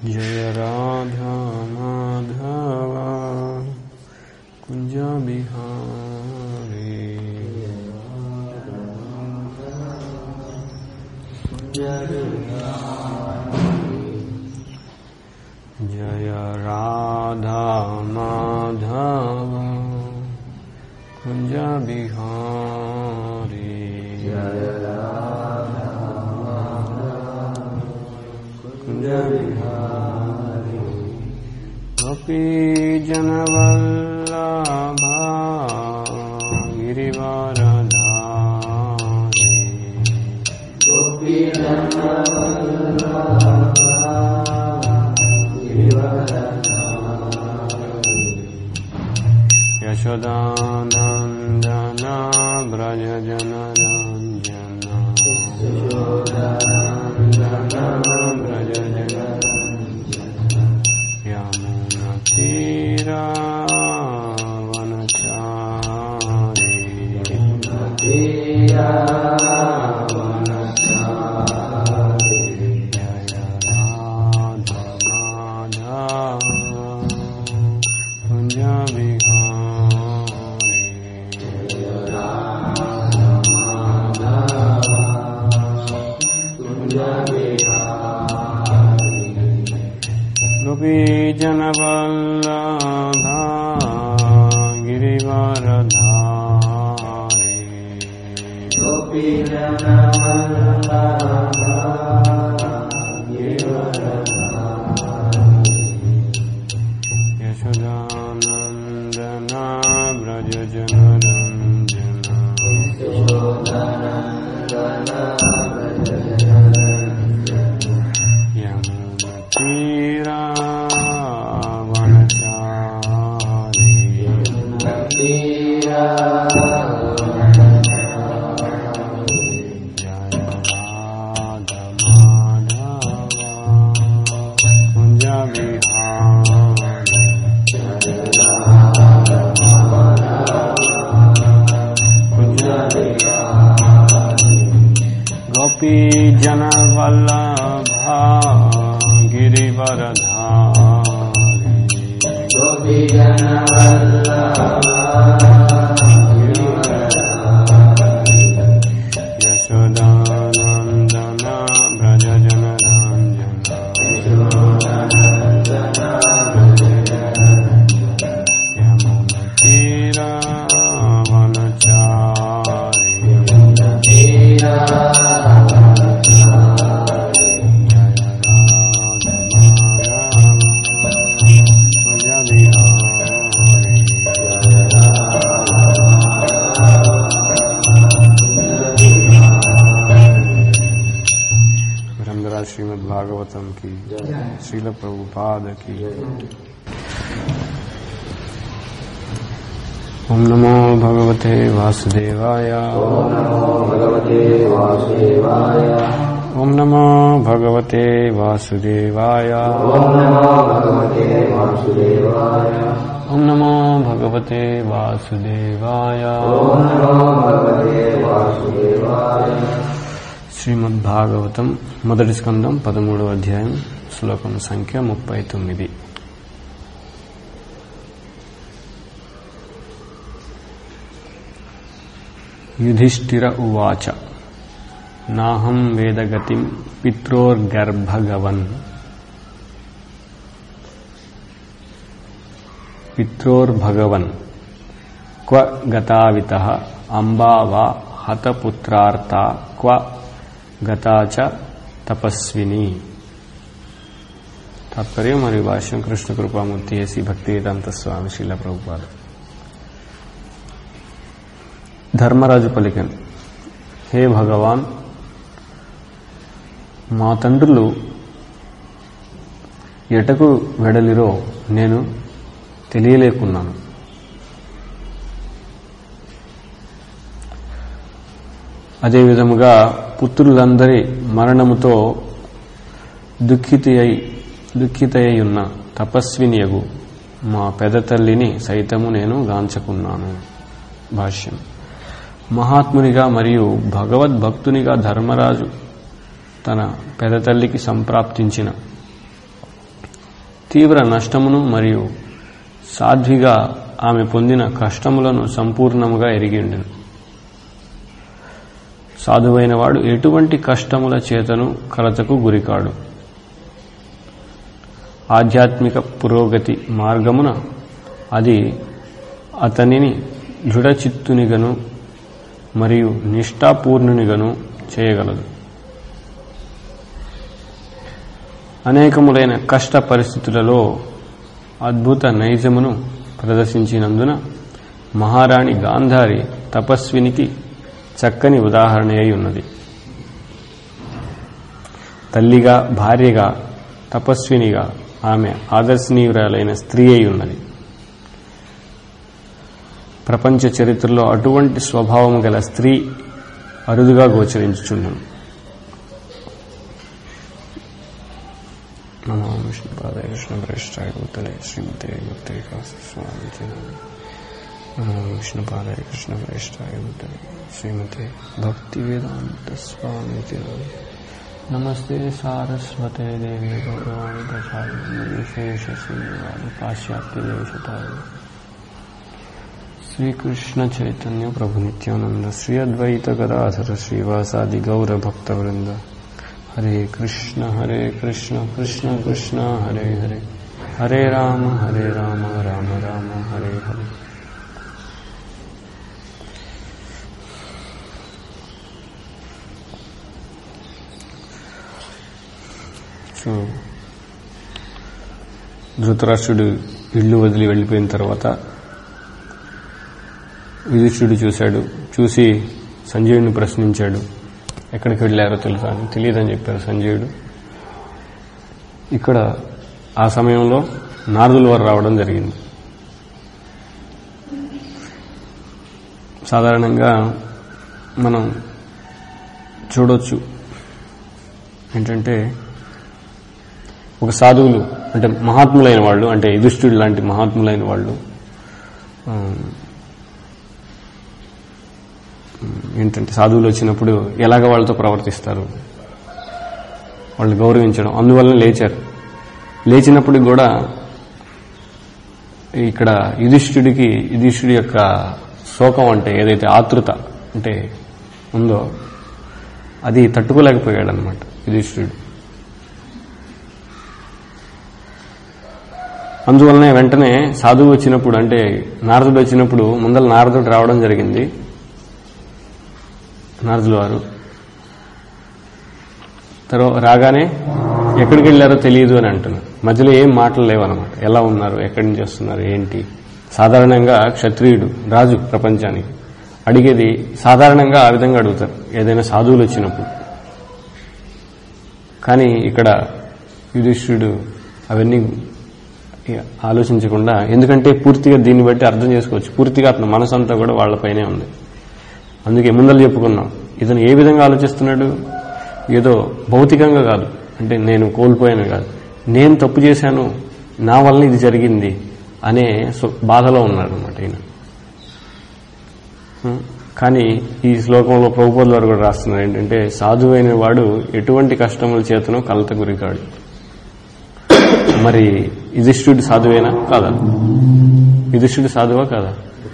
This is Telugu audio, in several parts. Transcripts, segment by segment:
జయ రాధా మాధవ కుంజ బిహారీ జయ రాధా మాధవ కుంజ బిహారీ జయ రాధా కుంజ బిహారీ గోపీ జనవల్లభా గిరివరధారీ గోపీ యశోదానందన వ్రజ జనరంజన వ్రజ జనరంజన యమున తీరావనచారి జయ రాధా మాధవ కుంజ బిహారీ గోపీ జనవల్లభా గిరివరధారీ గోపీ జనవల్లభా గిరివరధారీ యశోదానందన వ్రజ జనరంజన యమున తీరావనచారి జయ రాధా మాధవ కుంజ బిహారీ గోపీ జనవల్లభా గిరివరధారీ గోపీ యశోదానందన వ్రజ జనరంజన యమున తీరావనచారి श्रीमद् भागवतम की श्रील प्रभुपाद की ओम नमो भगवते वासुदेवाय ओम नमो भगवते वासुदेवाय ओम नमो भगवते वासुदेवाय ओम नमो भगवते वासुदेवाय ओम नमो भगवते वासुदेवाय ओम नमो भगवते वासुदेवाय శ్రీమద్భాగవతం మొదటి స్కందం 13వ అధ్యాయం శ్లోకం సంఖ్య 39. యుధిష్ఠిర ఉవాచ నాహం వేదగతిం పిత్రోర్భగవన్ క్వ గతావితః అంబా వా హతపుత్రార్తా క్వ గతాచ తపస్విని. తాత్పర్యం మరియు భాష్యం కృష్ణ కృపామూర్తి ఏసి భక్తివేదాంత స్వామి శ్రీల ప్రభుపాద. ధర్మరాజు పలికన్, హే భగవాన్, మా తండ్రులు ఎటకు వెడలిరో నేను తెలియలేకున్నాను. అదేవిధముగా పుత్రులందరి మరణముతో దుఃఖితయ్యున్న తపస్వినియగు మా పెదతల్లిని సైతము నేను గాంచుకున్నాను. భాష్యం. మహాత్మునిగా మరియు భగవద్భక్తునిగా ధర్మరాజు తన పెదతల్లికి సంప్రాప్తించిన తీవ్ర నష్టమును మరియు సాధ్విగా ఆమె పొందిన కష్టములను సంపూర్ణముగా ఎరిగిండెను. సాధువైన వాడు ఎటువంటి కష్టముల చేతను కలతకు గురికాడు. ఆధ్యాత్మిక పురోగతి మార్గమున అది అతనిని దృఢచిత్తునిగను మరియు నిష్ఠాపూర్ణునిగను చేయగలదు. అనేకములైన కష్ట పరిస్థితులలో అద్భుత నైజమును ప్రదర్శించినందున మహారాణి గాంధారి తపస్వినికి చక్కని ఉదాహరణ అయి ఉన్నది. తల్లిగా, భార్యగా, తపస్వినిగా ఆమె ఆదర్శనీయురాలైన స్త్రీ అయి ఉన్నది. ప్రపంచ చరిత్రలో అటువంటి స్వభావం గల స్త్రీ అరుదుగా గోచరించుచున్నది. నమో విష్ణుపాదాయ కృష్ణప్రేష్ఠాయ భూతలే శ్రీమతే యుక్తైకాస్వామి. నమో విష్ణుపాదాయ కృష్ణప్రేష్ఠాయ భూతలే శ్రీమతే భక్తివేదాంత స్వామి. నమస్తే సారస్వతే దేవి గౌరవాణి ప్రచారిణి విశేషశూన్యవాది పాశ్చాత్యదేశతాయ. శ్రీకృష్ణ చైతన్య ప్రభు నిత్యానంద శ్రీ అద్వైత గదాధర శ్రీవాసాది గౌర భక్తవృంద. హరే కృష్ణ కృష్ణ కృష్ణ హరే హరే, హరే రామ రామ రామ హరే హరే. సో ధృతరాష్ట్రుడు ఇల్లు వదిలి వెళ్ళిపోయిన తర్వాత యుధిష్ఠిరుడు చూసి సంజయుడిని ప్రశ్నించాడు. ఎక్కడికి వెళ్ళారో తెలుసా అని. తెలియదని చెప్పారు సంజయుడు. ఇక్కడ ఆ సమయంలో నారదుల వారు రావడం జరిగింది. సాధారణంగా మనం చూడొచ్చు ఏంటంటే, ఒక సాధువులు అంటే మహాత్ములైన వాళ్ళు, అంటే యుధిష్ఠిరుడు లాంటి మహాత్ములైన వాళ్ళు ఏంటంటే సాధువులు వచ్చినప్పుడు ఎలాగ వాళ్ళతో ప్రవర్తిస్తారు, వాళ్ళు గౌరవించడం. అందువల్ల లేచినప్పుడు కూడా ఇక్కడ యుధిష్ఠిరుడి యొక్క శోకం అంటే ఏదైతే ఆతృత అంటే ఉందో అది తట్టుకోలేకపోయాడు అనమాట యుధిష్ఠిరుడు. అందువల్లనే వెంటనే సాధువు వచ్చినప్పుడు, అంటే నారదుడు వచ్చినప్పుడు ముందర నారదుడు రావడం జరిగింది. నారదుల వారు రాగానే ఎక్కడికి వెళ్ళారో తెలియదు అని అంటున్నారు. మధ్యలో ఏం మాటలు లేవన్నమాట. ఎలా ఉన్నారు, ఎక్కడి నుంచి వస్తున్నారు, ఏంటి. సాధారణంగా క్షత్రియుడు రాజు ప్రపంచానికి అడిగేది సాధారణంగా ఆ విధంగా అడుగుతారు ఏదైనా సాధువులు వచ్చినప్పుడు. కానీ ఇక్కడ యుధిష్ఠిరుడు అవన్నీ ఆలోచించకుండా, ఎందుకంటే పూర్తిగా దీన్ని బట్టి అర్థం చేసుకోవచ్చు, పూర్తిగా అతని మనసు అంతా కూడా వాళ్లపైనే ఉంది. అందుకే ముందర చెప్పుకున్నాం, ఇతను ఏ విధంగా ఆలోచిస్తున్నాడు, ఏదో భౌతికంగా కాదు, అంటే నేను కోల్పోయాను కాదు, నేను తప్పు చేశాను, నా వల్ల ఇది జరిగింది అనే బాధలో ఉన్నాడు అనమాట ఈయన. కానీ ఈ శ్లోకంలో ప్రభుపాదుల వారు కూడా రాస్తున్నారు ఏంటంటే, సాధువైన వాడు ఎటువంటి కష్టముల చేతనో కలత గురికాడు. మరి యుధిష్ఠిరుడు సాధువేనా కాదా? యుధిష్ఠిరుడు సాధువా కాదా?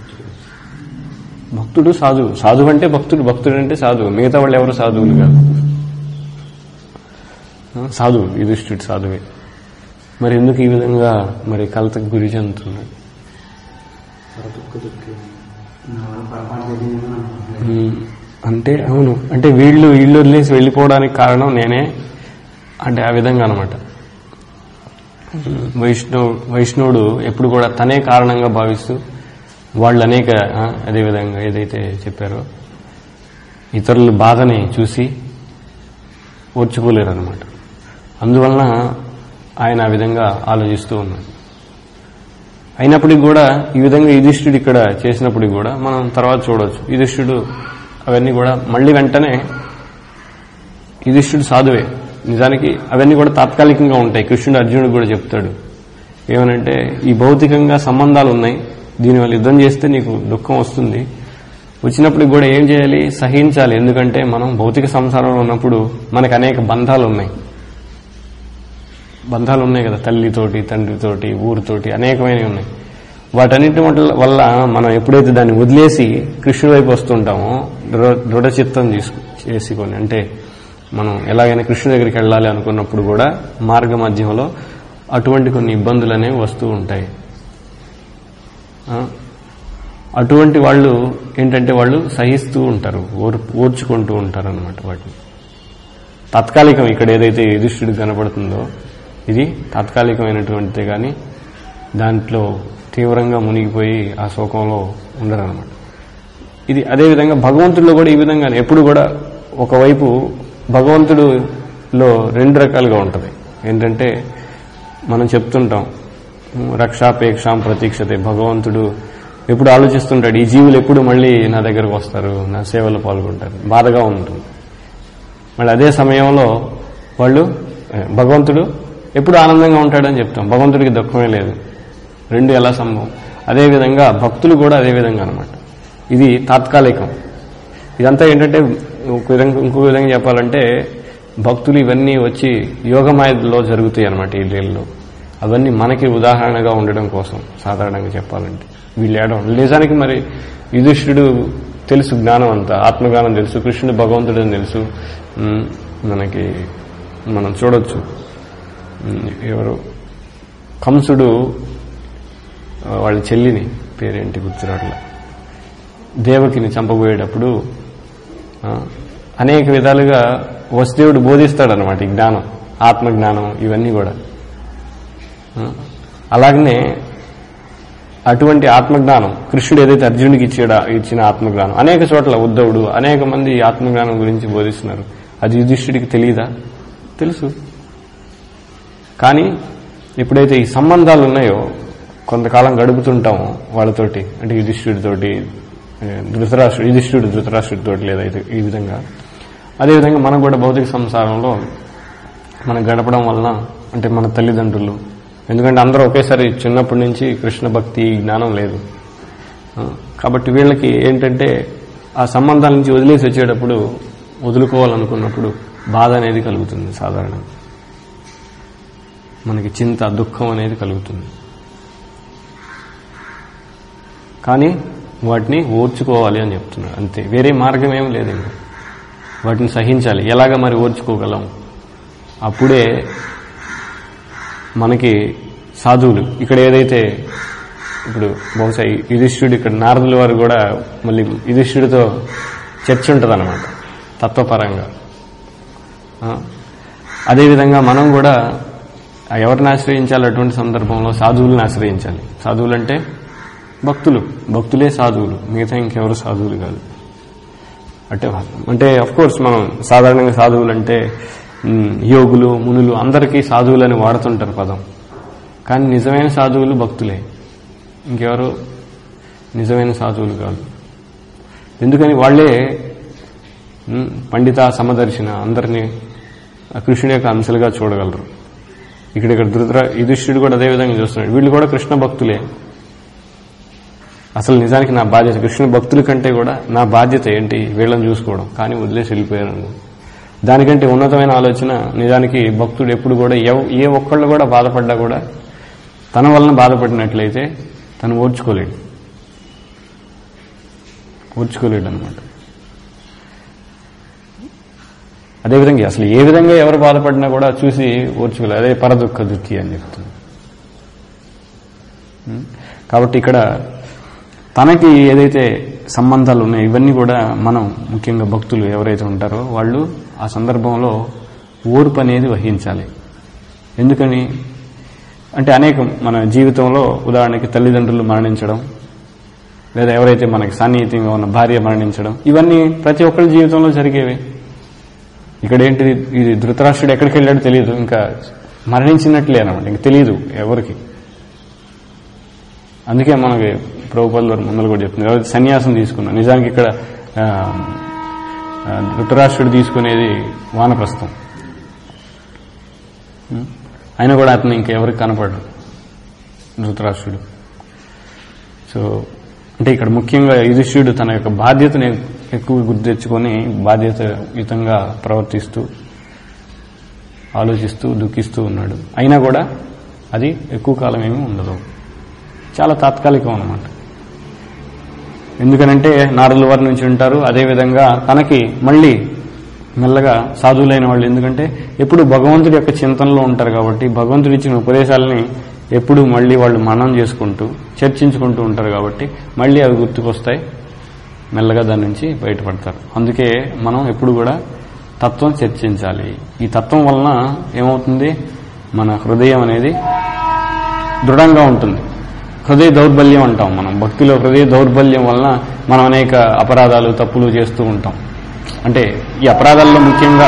భక్తుడు సాధువు. సాధువు అంటే భక్తుడు, భక్తుడు అంటే సాధువు. మిగతా వాళ్ళు ఎవరు సాధువులు కాదు. సాధువు యుధిష్ఠిరుడు సాధువే. మరి ఎందుకు ఈ విధంగా మరి కలతకు గురి చెందుతున్నాడు? అంటే అవును, అంటే వీళ్ళు వదిలేసి వెళ్ళిపోవడానికి కారణం నేనే అంటే ఆ విధంగా అనమాట. వైష్ణవుడు ఎప్పుడు కూడా తనే కారణంగా భావిస్తూ వాళ్ళు అనేక అదేవిధంగా ఏదైతే చెప్పారో ఇతరుల బాధని చూసి ఓర్చుకోలేరు అనమాట. అందువలన ఆయన ఆ విధంగా ఆలోచిస్తూ ఉన్నాడు. అయినప్పటికీ కూడా ఈ విధంగా యుధిష్ఠిరుడు ఇక్కడ చేసినప్పటికీ కూడా మనం తర్వాత చూడవచ్చు, యుధిష్ఠిరుడు అవన్నీ కూడా మళ్ళీ వెంటనే యుధిష్ఠిరుడు సాధువే. నిజానికి అవన్నీ కూడా తాత్కాలికంగా ఉంటాయి. కృష్ణుడు అర్జునుడు కూడా చెప్తాడు ఏమనంటే, ఈ భౌతికంగా సంబంధాలు ఉన్నాయి, దీనివల్ల యుద్ధం చేస్తే నీకు దుఃఖం వస్తుంది, వచ్చినప్పుడు కూడా ఏం చేయాలి, సహించాలి. ఎందుకంటే మనం భౌతిక సంసారంలో ఉన్నప్పుడు మనకు అనేక బంధాలు ఉన్నాయి. బంధాలు ఉన్నాయి కదా, తల్లితోటి, తండ్రితోటి, ఊరితోటి, అనేకమైనవి ఉన్నాయి. వాటన్నిటి వల్ల మనం ఎప్పుడైతే దాన్ని వదిలేసి కృష్ణుడి వైపు వస్తుంటామో, దృఢచిత్తం చేసుకొని, అంటే మనం ఎలాగైనా కృష్ణుడి దగ్గరికి వెళ్ళాలి అనుకున్నప్పుడు కూడా మార్గ మధ్యంలో అటువంటి కొన్ని ఇబ్బందులు అనేవి వస్తూ ఉంటాయి. అటువంటి వాళ్ళు ఏంటంటే వాళ్ళు సహిస్తూ ఉంటారు, ఓర్చుకుంటూ ఉంటారు అన్నమాట. వాటిని తాత్కాలికం, ఇక్కడ ఏదైతే యుధిష్ఠిరుడికి కనపడుతుందో ఇది తాత్కాలికమైనటువంటిదే, కానీ దాంట్లో తీవ్రంగా మునిగిపోయి ఆ శోకంలో ఉండరు అనమాట. ఇది అదేవిధంగా భగవంతుడిలో కూడా ఈ విధంగానే ఎప్పుడు కూడా ఒకవైపు భగవంతుడిలో రెండు రకాలుగా ఉంటుంది. ఏంటంటే మనం చెప్తుంటాం రక్షాపేక్షాం ప్రతీక్షతే, భగవంతుడు ఎప్పుడు ఆలోచిస్తుంటాడు ఈ జీవులు ఎప్పుడు మళ్ళీ నా దగ్గరకు వస్తారు, నా సేవలో పాల్గొంటారు, బాధగా ఉంటుంది. మళ్ళీ అదే సమయంలో భగవంతుడు ఎప్పుడు ఆనందంగా ఉంటాడని చెప్తాం, భగవంతుడికి దుఃఖమే లేదు. రెండు ఎలా సంభవం? అదేవిధంగా భక్తులు కూడా అదేవిధంగా అనమాట. ఇది తాత్కాలికం. ఇదంతా ఏంటంటే ఇంకో విధంగా చెప్పాలంటే భక్తులు ఇవన్నీ వచ్చి యోగమాయలో జరుగుతాయి అనమాట ఈ లీలలో. అవన్నీ మనకి ఉదాహరణగా ఉండడం కోసం సాధారణంగా చెప్పాలంటే వీళ్ళు ఏడవ నిజానికి మరి యుధిష్ఠిరుడు తెలుసు జ్ఞానం అంతా, ఆత్మజ్ఞానం తెలుసు, కృష్ణుడు భగవంతుడు అని తెలుసు. మనం చూడొచ్చు ఎవరు కంసుడు వాళ్ళ చెల్లిని, పేరేంటి గుర్తురాట్ల, దేవకిని చంపబోయేటప్పుడు అనేక విధాలుగా వసుదేవుడు బోధిస్తాడనమాట ఈ జ్ఞానం, ఆత్మజ్ఞానం ఇవన్నీ కూడా. అలాగనే అటువంటి ఆత్మజ్ఞానం కృష్ణుడు ఏదైతే అర్జునుడికి ఇచ్చిన ఆత్మజ్ఞానం అనేక చోట్ల ఉద్ధవుడు అనేక మంది ఆత్మజ్ఞానం గురించి బోధిస్తున్నారు. అది యుధిష్ఠిరుడికి తెలియదా? తెలుసు. కానీ ఎప్పుడైతే ఈ సంబంధాలు ఉన్నాయో కొంతకాలం గడుపుతుంటామో వాళ్ళతోటి, అంటే యుధిష్ఠిరుడితోటి ధృతరాష్ట్రుడితోటి లేదైతే ఈ విధంగా, అదేవిధంగా మనం కూడా భౌతిక సంసారంలో మనం గడపడం వలన, అంటే మన తల్లిదండ్రులు, ఎందుకంటే అందరూ ఒకేసారి చిన్నప్పటి నుంచి కృష్ణ భక్తి జ్ఞానం లేదు కాబట్టి వీళ్ళకి ఏంటంటే ఆ సంబంధాల నుంచి వదిలేసి వచ్చేటప్పుడు, వదులుకోవాలనుకున్నప్పుడు బాధ అనేది కలుగుతుంది. సాధారణంగా మనకి చింత, దుఃఖం అనేది కలుగుతుంది. కానీ వాటిని ఓర్చుకోవాలి అని చెప్తున్నాడు, అంతే. వేరే మార్గం ఏం లేదు. ఇంకా వాటిని సహించాలి. ఎలాగ మరి ఓర్చుకోగలం? అప్పుడే మనకి సాధువులు ఇక్కడ ఏదైతే ఇప్పుడు బహుశా యుధిష్ఠిరుడు, ఇక్కడ నారదుల వారు కూడా మళ్ళీ యుధిష్ఠిరుడితో చర్చ ఉంటుంది అన్నమాట తత్వపరంగా. అదేవిధంగా మనం కూడా ఎవరిని ఆశ్రయించాలి అటువంటి సందర్భంలో? సాధువులను ఆశ్రయించాలి. సాధువులు అంటే భక్తులే సాధువులు, మిగతా ఇంకెవరు సాధువులు కాదు. అంటే అఫ్ కోర్స్ మనం సాధారణంగా సాధువులు అంటే యోగులు, మునులు అందరికీ సాధువులని వాడుతుంటారు పదం. కానీ నిజమైన సాధువులు భక్తులే, ఇంకెవరు నిజమైన సాధువులు కాదు. ఎందుకని? వాళ్లే పండిత సమదర్శన, అందరినీ కృష్ణుడి యొక్క అంశాలుగా చూడగలరు. ఇక్కడ యుధిష్ఠిరుడు కూడా అదేవిధంగా చూస్తున్నాడు. వీళ్ళు కూడా కృష్ణ భక్తులే. అసలు నిజానికి నా బాధ్యత కృష్ణ భక్తుల కంటే కూడా నా బాధ్యత ఏంటి? వీళ్ళని చూసుకోవడం. కానీ వదిలేసి వెళ్ళిపోయారు. దానికంటే ఉన్నతమైన ఆలోచన నిజానికి భక్తుడు ఎప్పుడు కూడా ఏ ఒక్కళ్ళు కూడా బాధపడ్డా కూడా తన వలన బాధపడినట్లయితే తను ఓర్చుకోలేడు అనమాట. అదేవిధంగా అసలు ఏ విధంగా ఎవరు బాధపడినా కూడా చూసి ఓర్చుకోలేదు. అదే పరదుఃఖ దుఃఖి అని చెప్తుంది. కాబట్టి ఇక్కడ తనకి ఏదైతే సంబంధాలు ఉన్నాయో ఇవన్నీ కూడా మనం, ముఖ్యంగా భక్తులు ఎవరైతే ఉంటారో వాళ్ళు ఆ సందర్భంలో ఓర్పు అనేది వహించాలి. ఎందుకని అంటే అనేకం మన జీవితంలో, ఉదాహరణకి తల్లిదండ్రులు మరణించడం, లేదా ఎవరైతే మనకి సాన్నిహిత్యంగా ఉన్న భార్య మరణించడం, ఇవన్నీ ప్రతి ఒక్కరి జీవితంలో జరిగేవి. ఇక్కడ ఏంటిది, ఇది ధృతరాష్ట్రుడు ఎక్కడికి వెళ్ళాడో తెలియదు, ఇంకా మరణించినట్లే అనమాట, ఇంక తెలియదు ఎవరికి. అందుకే మనకి ప్రభుపాదుల వారు ముందలు కూడా చెప్తున్నారు, ఎవరైతే సన్యాసం తీసుకున్నారు. నిజానికి ఇక్కడ ధృతరాష్ట్రుడు తీసుకునేది వానప్రస్థం. అయినా కూడా అతను ఇంకెవరికి కనపడడు ధృతరాష్ట్రుడు. సో అంటే ఇక్కడ ముఖ్యంగా యుధిష్ఠిరుడు తన యొక్క బాధ్యతను ఎక్కువ గుర్తు తెచ్చుకొని బాధ్యతయుతంగా ప్రవర్తిస్తూ ఆలోచిస్తూ దుఃఖిస్తూ ఉన్నాడు. అయినా కూడా అది ఎక్కువ కాలం ఏమీ ఉండదు, చాలా తాత్కాలికం అన్నమాట. ఎందుకనంటే నారదుల వారి నుంచి ఉంటారు. అదేవిధంగా తనకి మళ్ళీ మెల్లగా సాధువులైన వాళ్ళు, ఎందుకంటే ఎప్పుడు భగవంతుడి యొక్క చింతనలో ఉంటారు కాబట్టి భగవంతుడి ఇచ్చిన ఉపదేశాలని ఎప్పుడు మళ్ళీ వాళ్ళు మననం చేసుకుంటూ చర్చించుకుంటూ ఉంటారు కాబట్టి మళ్ళీ అవి గుర్తుకొస్తాయి, మెల్లగా దాని నుంచి బయటపడతారు. అందుకే మనం ఎప్పుడు కూడా తత్వం చర్చించాలి. ఈ తత్వం వలన ఏమవుతుంది, మన హృదయం అనేది దృఢంగా ఉంటుంది. హృదయ దౌర్బల్యం అంటాం మనం. భక్తిలో హృదయ దౌర్బల్యం వలన మనం అనేక అపరాధాలు తప్పులు చేస్తూ ఉంటాం. అంటే ఈ అపరాధాల్లో ముఖ్యంగా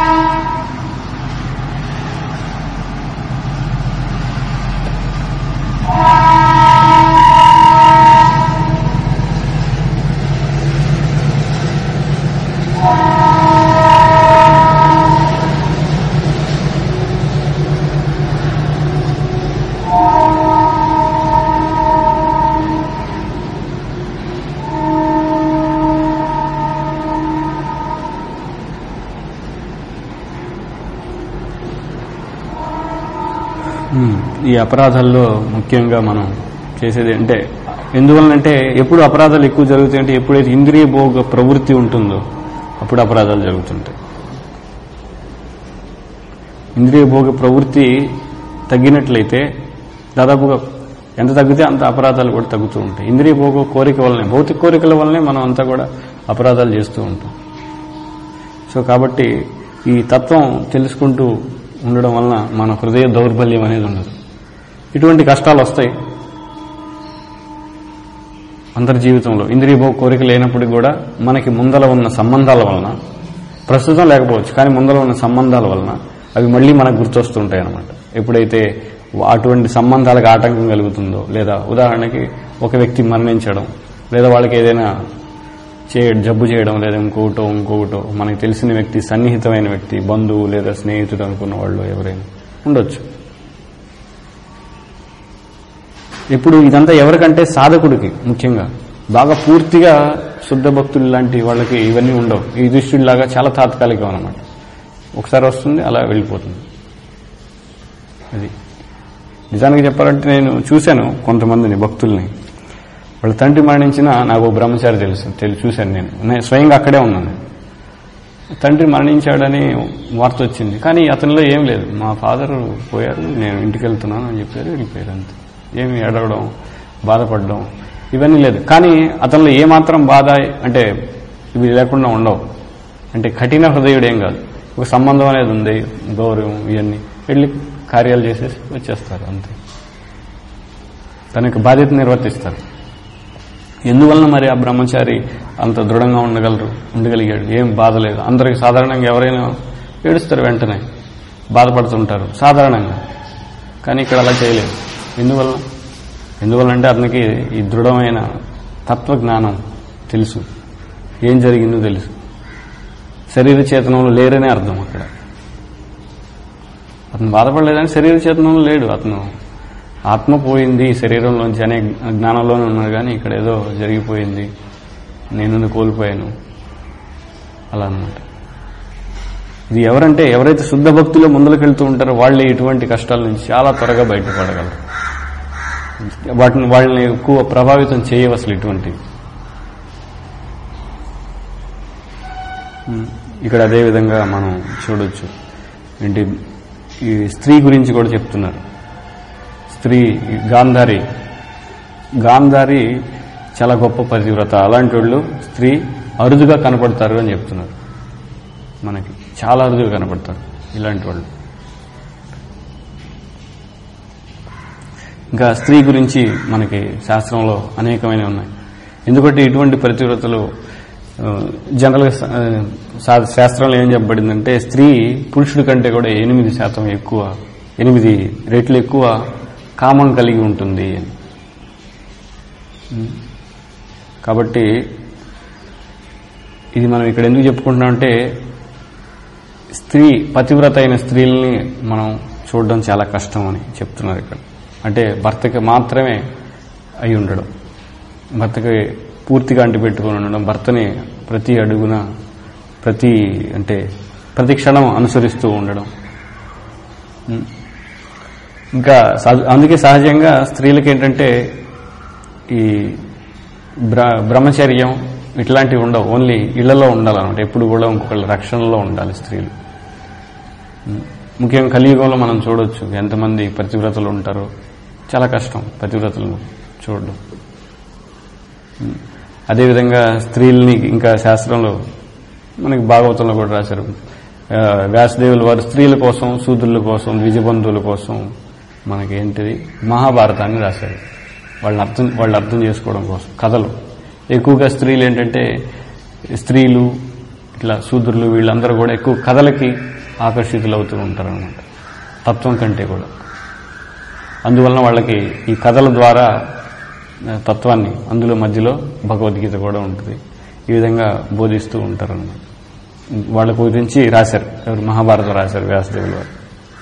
ఈ అపరాధాల్లో ముఖ్యంగా మనం చేసేది అంటే ఎందువలనంటే ఎప్పుడు అపరాధాలు ఎక్కువ జరుగుతాయంటే ఎప్పుడైతే ఇంద్రియ భోగ ప్రవృత్తి ఉంటుందో అప్పుడు అపరాధాలు జరుగుతుంటాయి. ఇంద్రియ భోగ ప్రవృత్తి తగ్గినట్లయితే దాదాపుగా ఎంత తగ్గితే అంత అపరాధాలు కూడా తగ్గుతూ ఉంటాయి. ఇంద్రియ భోగ కోరిక వల్లనే, భౌతిక కోరికల వల్లనే మనం అంతా కూడా అపరాధాలు చేస్తూ ఉంటాం. సో కాబట్టి ఈ తత్వం తెలుసుకుంటూ ఉండడం వలన మన హృదయ దౌర్బల్యం అనేది ఉండదు. ఇటువంటి కష్టాలు వస్తాయి అందరి జీవితంలో. ఇంద్రియ భోగ కోరిక లేనప్పటికీ కూడా మనకి ముందల ఉన్న సంబంధాల వలన, ప్రస్తుతం లేకపోవచ్చు కానీ ముందల ఉన్న సంబంధాల వలన అవి మళ్ళీ మనకు గుర్తొస్తుంటాయి అన్నమాట. ఎప్పుడైతే అటువంటి సంబంధాలకు ఆటంకం కలుగుతుందో, లేదా ఉదాహరణకి ఒక వ్యక్తి మరణించడం, లేదా వాళ్ళకి ఏదైనా జబ్బు చేయడం, లేదా ఇంకొకటో మనకి తెలిసిన వ్యక్తి, సన్నిహితమైన వ్యక్తి, బంధువు లేదా స్నేహితుడు అనుకున్న వాళ్ళు ఎవరైనా ఉండొచ్చు. ఇప్పుడు ఇదంతా ఎవరికంటే సాధకుడికి, ముఖ్యంగా బాగా పూర్తిగా శుద్ధ భక్తులు లాంటి వాళ్ళకి ఇవన్నీ ఉండవు. ఈ దృష్టిలాగా చాలా తాత్కాలికం అన్నమాట. ఒకసారి వస్తుంది, అలా వెళ్ళిపోతుంది. అది నిజానికి చెప్పాలంటే నేను చూశాను కొంతమందిని భక్తుల్ని, వాళ్ళ తండ్రి మరణించిన నాకు బ్రహ్మచారి చూశాను. నేను స్వయంగా అక్కడే ఉన్నాను. తండ్రి మరణించాడని వార్త వచ్చింది, కానీ అతనిలో ఏం లేదు. మా ఫాదర్ పోయారు, నేను ఇంటికి వెళ్తున్నాను అని చెప్పారు, వెళ్ళిపోయారు అంతే. ఏమి ఏడవడం, బాధపడడం ఇవన్నీ లేదు. కానీ అతనిలో ఏమాత్రం బాధ అంటే ఇవి లేకుండా ఉండవు. అంటే కఠిన హృదయుడేం కాదు. ఒక సంబంధం అనేది ఉంది, గౌరవం, ఇవన్నీ వెళ్ళి కార్యాలు చేసేసి వచ్చేస్తారు అంతే. తన యొక్క బాధ్యత నిర్వర్తిస్తారు. ఎందువలన మరి ఆ బ్రహ్మచారి అంత దృఢంగా ఉండగలిగాడు? ఏం బాధ లేదు. అందరికి సాధారణంగా ఎవరైనా ఏడుస్తారు, వెంటనే బాధపడుతుంటారు సాధారణంగా. కానీ ఇక్కడ అలా చేయలేదు. ఎందువల్లంటే అతనికి ఈ దృఢమైన తత్వజ్ఞానం తెలుసు, ఏం జరిగిందో తెలుసు. శరీర చేతనంలో లేరనే అర్థం. అక్కడ అతను బాధపడలేదని శరీర చేతనంలో లేడు. అతను ఆత్మ పోయింది శరీరంలోంచి అనే జ్ఞానంలోనే ఉన్నాడు. కానీ ఇక్కడ ఏదో జరిగిపోయింది, నేను కోల్పోయాను అలా అన్నమాట. ఇది ఎవరంటే ఎవరైతే శుద్ధ భక్తులు ముందుకెళ్తూ ఉంటారో వాళ్ళే ఇటువంటి కష్టాల నుంచి చాలా త్వరగా బయటపడగలరు. వాళ్ళని ఎక్కువ ప్రభావితం చేయవు అసలు ఇటువంటివి. ఇక్కడ అదేవిధంగా మనం చూడొచ్చు. ఏంటి, ఈ స్త్రీ గురించి కూడా చెప్తున్నారు. స్త్రీ గాంధారి చాలా గొప్ప పతివ్రత. అలాంటి వాళ్ళు స్త్రీ అరుదుగా కనపడతారు అని చెప్తున్నారు. మనకి చాలా అరుదుగా కనపడతారు ఇలాంటి వాళ్ళు. ఇంకా స్త్రీ గురించి మనకి శాస్త్రంలో అనేకమైనవి ఉన్నాయి. ఎందుకంటే ఇటువంటి పతివ్రతలు జనరల్గా శాస్త్రంలో ఏం చెప్పబడిందంటే స్త్రీ పురుషుడి కంటే కూడా 8% ఎక్కువ, 8 రెట్లు ఎక్కువ కామం కలిగి ఉంటుంది అని. కాబట్టి ఇది మనం ఇక్కడ ఎందుకు చెప్పుకుంటున్నామంటే స్త్రీ పతివ్రత అయిన స్త్రీలని మనం చూడడం చాలా కష్టం అని చెప్తున్నారు ఇక్కడ. అంటే భర్తకి మాత్రమే అయి ఉండడం, భర్తకి పూర్తిగా అంటిపెట్టుకుని ఉండడం, భర్తని ప్రతి అడుగున ప్రతి క్షణం అనుసరిస్తూ ఉండడం, ఇంకా అందుకే సహజంగా స్త్రీలకి ఏంటంటే ఈ బ్రహ్మచర్యం ఇట్లాంటివి ఉండవు, ఓన్లీ ఇళ్లలో ఉండాలన్నమాట. ఎప్పుడు కూడా ఇంకొకళ్ళ రక్షణలో ఉండాలి స్త్రీలు. ముఖ్యంగా కలియుగంలో మనం చూడొచ్చు ఎంతమంది పతివ్రతలు ఉంటారో. చాలా కష్టం పతివ్రతలను చూడడం. అదేవిధంగా స్త్రీలని ఇంకా శాస్త్రంలో మనకి భాగవతంలో కూడా రాశారు. వ్యాసదేవుల వారు స్త్రీల కోసం, శూద్రుల కోసం, ద్విజబంధువుల కోసం మనకి ఏంటిది మహాభారతాన్ని రాశారు. వాళ్ళు అర్థం చేసుకోవడం కోసం కథలు. ఎక్కువగా స్త్రీలు ఏంటంటే స్త్రీలు ఇట్లా శూద్రులు వీళ్ళందరూ కూడా ఎక్కువ కథలకి ఆకర్షితులు అవుతూ ఉంటారన్నమాట, తత్వం కంటే కూడా. అందువలన వాళ్ళకి ఈ కథల ద్వారా తత్వాన్ని, అందులో మధ్యలో భగవద్గీత కూడా ఉంటుంది, ఈ విధంగా బోధిస్తూ ఉంటారన్నమాట. వాళ్ళ గురించి రాశారు, ఎవరు మహాభారతం రాశారు వ్యాసదేవుల వారు.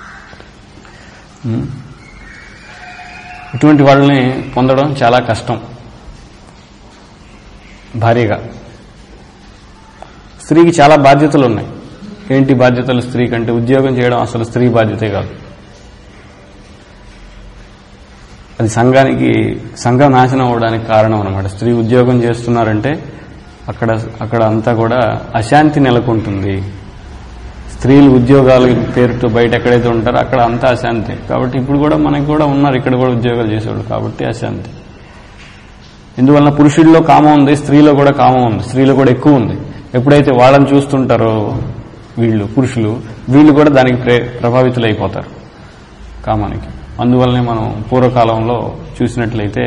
ఇటువంటి వాళ్ళని పొందడం చాలా కష్టం భారీగా. స్త్రీకి చాలా బాధ్యతలు ఉన్నాయి. ఏంటి బాధ్యతలు స్త్రీ కంటే? ఉద్యోగం చేయడం అసలు స్త్రీ బాధ్యతే కాదు. అది సంఘం నాశనం అవడానికి కారణం అన్నమాట. స్త్రీ ఉద్యోగం చేస్తున్నారంటే అక్కడ అంతా కూడా అశాంతి నెలకొంటుంది. స్త్రీలు ఉద్యోగాల పేరుతో బయట ఎక్కడైతే ఉంటారో అక్కడ అంతా అశాంతి. కాబట్టి ఇప్పుడు కూడా మనకి కూడా ఉన్నారు ఇక్కడ కూడా ఉద్యోగాలు చేసేవాళ్ళు, కాబట్టి అశాంతి. ఇందువలన పురుషుల్లో కామం ఉంది, స్త్రీలో కూడా కామం ఉంది. స్త్రీలో కూడా ఎక్కువ ఉంది. ఎప్పుడైతే వాళ్ళని చూస్తుంటారో పురుషులు వీళ్ళు కూడా దానికి ప్రభావితులైపోతారు కామానికి. అందువల్లనే మనం పూర్వకాలంలో చూసినట్లయితే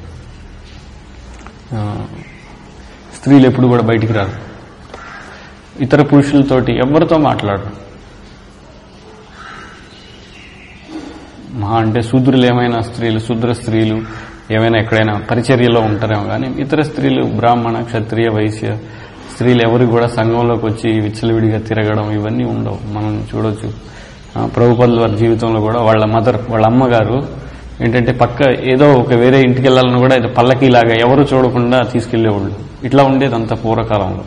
స్త్రీలు ఎప్పుడు కూడా బయటికి రారు, ఇతర పురుషులతోటి ఎవరితో మాట్లాడరు. మహా అంటే శూద్రులు ఏమైనా శూద్ర స్త్రీలు ఏమైనా ఎక్కడైనా పరిచర్యలో ఉంటారేమో కానీ ఇతర స్త్రీలు బ్రాహ్మణ, క్షత్రియ, వైశ్య స్త్రీలు ఎవరు కూడా సంఘంలోకి వచ్చి విచ్చలవిడిగా తిరగడం ఇవన్నీ ఉండవు. మనం చూడొచ్చు ప్రభుపాదుల వారి జీవితంలో కూడా వాళ్ళ అమ్మగారు ఏంటంటే పక్క ఏదో ఒక వేరే ఇంటికి వెళ్ళాలని కూడా ఇది పల్లకీలాగా ఎవరు చూడకుండా తీసుకెళ్లేవాళ్ళు. ఇట్లా ఉండేది అంత పూర్వకాలంలో.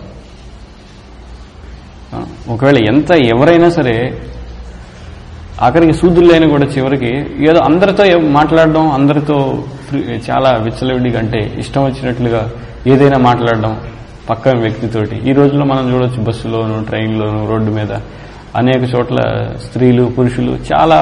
ఒకవేళ ఎవరైనా సరే ఆఖరికి శూద్రులైనా కూడా చివరికి ఏదో అందరితో మాట్లాడడం, అందరితో చాలా విచ్చలవిడిగా అంటే ఇష్టం వచ్చినట్లుగా ఏదైనా మాట్లాడడం పక్క వ్యక్తితోటి. ఈ రోజుల్లో మనం చూడొచ్చు బస్సులోను, ట్రైన్లోను, రోడ్డు మీద అనేక చోట్ల స్త్రీలు, పురుషులు చాలా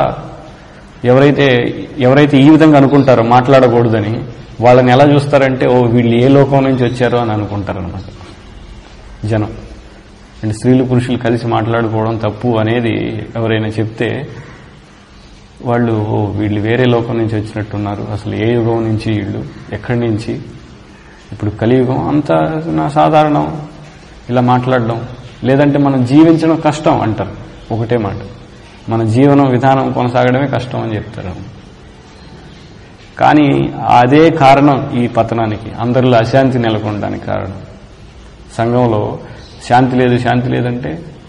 ఎవరైతే ఈ విధంగా అనుకుంటారో మాట్లాడకూడదని వాళ్ళని ఎలా చూస్తారంటే వీళ్ళు ఏ లోకం నుంచి వచ్చారో అని అనుకుంటారనమాట జనం. అంటే స్త్రీలు పురుషులు కలిసి మాట్లాడుకోవడం తప్పు అనేది ఎవరైనా చెప్తే వాళ్ళు వీళ్ళు వేరే లోకం నుంచి వచ్చినట్టున్నారు, అసలు ఏ యుగం నుంచి వీళ్ళు, ఎక్కడి నుంచి, ఇప్పుడు కలియుగం అంతా సాధారణం ఇలా మాట్లాడడం. లేదంటే మనం జీవించడం కష్టం అంటారు. ఒకటే మాట, మన జీవన విధానం కొనసాగడమే కష్టం అని చెప్తారు. కానీ అదే కారణం ఈ పతనానికి, అందరిలో అశాంతి నెలకొనడానికి కారణం. సంఘంలో శాంతి లేదంటే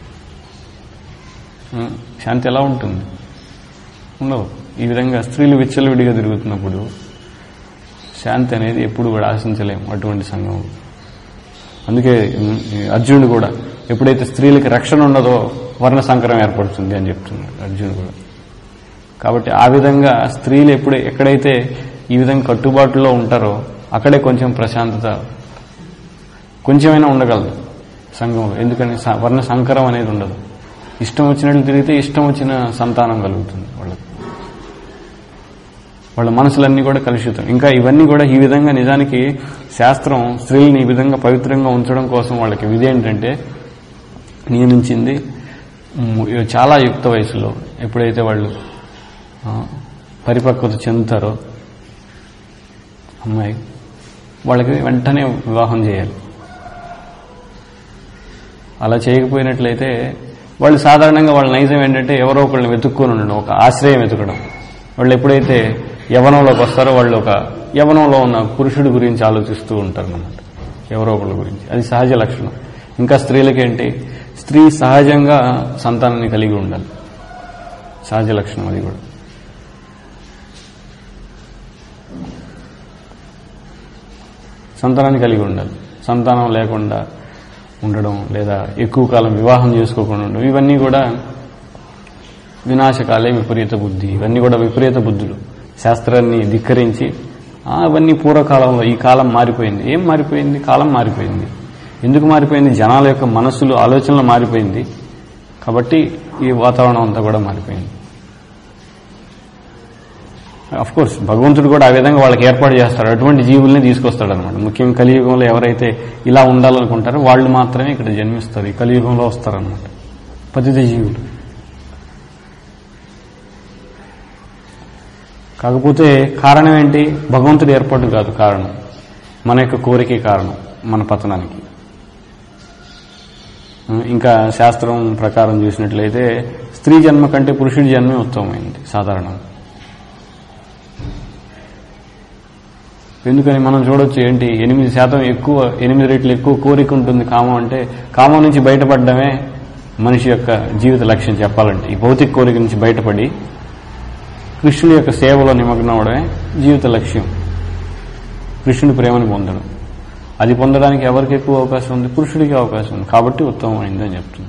శాంతి ఎలా ఉంటుంది? ఉండవు. ఈ విధంగా స్త్రీలు విచ్చలవిడిగా తిరుగుతున్నప్పుడు శాంతి అనేది ఎప్పుడు కూడా ఆశించలేము అటువంటి సంఘంలో. అందుకే అర్జునుడు కూడా ఎప్పుడైతే స్త్రీలకి రక్షణ ఉండదో వర్ణ సంకరం ఏర్పడుతుంది అని చెప్తున్నాడు అర్జునుడు కూడా. కాబట్టి ఆ విధంగా స్త్రీలు ఎక్కడైతే ఈ విధంగా కట్టుబాటులో ఉంటారో అక్కడే కొంచెం ప్రశాంతత కొంచెమైనా ఉండగలదు సంఘంలో. ఎందుకని వర్ణ సంకరం అనేది ఉండదు. ఇష్టం వచ్చినట్లు తిరిగితే ఇష్టం వచ్చిన సంతానం కలుగుతుంది వాళ్ళకి. వాళ్ళ మనసులన్నీ కూడా కలుషితం. ఇంకా ఇవన్నీ కూడా ఈ విధంగా నిజానికి శాస్త్రం స్త్రీలని ఈ విధంగా పవిత్రంగా ఉంచడం కోసం వాళ్ళకి విధి ఏంటంటే నియమించింది. చాలా యుక్త వయసులో ఎప్పుడైతే వాళ్ళు పరిపక్వత చెందుతారో అమ్మాయి, వాళ్ళకి వెంటనే వివాహం చేయాలి. అలా చేయకపోయినట్లయితే వాళ్ళు సాధారణంగా వాళ్ళ నైజం ఏంటంటే ఎవరో ఒకళ్ళని వెతుక్కొని ఉండడం, ఒక ఆశ్రయం వెతకడం. వాళ్ళు ఎప్పుడైతే యవ్వనంలోకి వస్తారో వాళ్ళు ఒక యవ్వనంలో ఉన్న పురుషుడి గురించి ఆలోచిస్తూ ఉంటారు అన్నమాట, ఎవరో ఒకళ్ళ గురించి. అది సహజ లక్షణం. ఇంకా స్త్రీలకేంటి, స్త్రీ సహజంగా సంతానాన్ని కలిగి ఉండాలి, సహజ లక్షణం అది కూడా. సంతానాన్ని కలిగి ఉండాలి. సంతానం లేకుండా ఉండడం లేదా ఎక్కువ కాలం వివాహం చేసుకోకుండా ఉండడం, ఇవన్నీ కూడా వినాశకాలే విపరీత బుద్ధి, ఇవన్నీ కూడా విపరీత బుద్ధులు. శాస్త్రాన్ని ధిక్కరించి అవన్నీ పూర్వకాలంలో, ఈ కాలం మారిపోయింది. ఏం మారిపోయింది? కాలం మారిపోయింది. ఎందుకు మారిపోయింది? జనాల యొక్క మనస్సులు, ఆలోచనలు మారిపోయింది. కాబట్టి ఈ వాతావరణం అంతా కూడా మారిపోయింది. అఫ్ కోర్స్ భగవంతుడు కూడా ఆ విధంగా వాళ్ళకి ఏర్పాటు చేస్తాడు, అటువంటి జీవుల్ని తీసుకొస్తాడు అనమాట. ముఖ్యంగా కలియుగంలో ఎవరైతే ఇలా ఉండాలనుకుంటారో వాళ్ళు మాత్రమే ఇక్కడ జన్మిస్తారు, ఈ కలియుగంలో వస్తారనమాట, పతిత జీవులు. కాకపోతే కారణం ఏంటి? భగవంతుడి ఏర్పాటు కాదు కారణం, మన యొక్క కోరికే కారణం మన పతనానికి. ఇంకా శాస్త్రం ప్రకారం చూసినట్లయితే స్త్రీ జన్మ కంటే పురుషుడి జన్మే ఉత్తమమైంది సాధారణంగా. ఎందుకని మనం చూడొచ్చు, ఏంటి 8% ఎక్కువ, 8 రెట్లు ఎక్కువ కోరిక ఉంటుంది కామం అంటే. కామం నుంచి బయటపడడమే మనిషి యొక్క జీవిత లక్ష్యం చెప్పాలంటే. ఈ భౌతిక కోరిక నుంచి బయటపడి కృష్ణుడి యొక్క సేవలో నిమగ్నం అవడమే జీవిత లక్ష్యం, కృష్ణుడి ప్రేమని పొందడం. అది పొందడానికి ఎవరికి ఎక్కువ అవకాశం ఉంది? పురుషుడికి అవకాశం ఉంది. కాబట్టి ఉత్తమమైందని చెప్తుంది.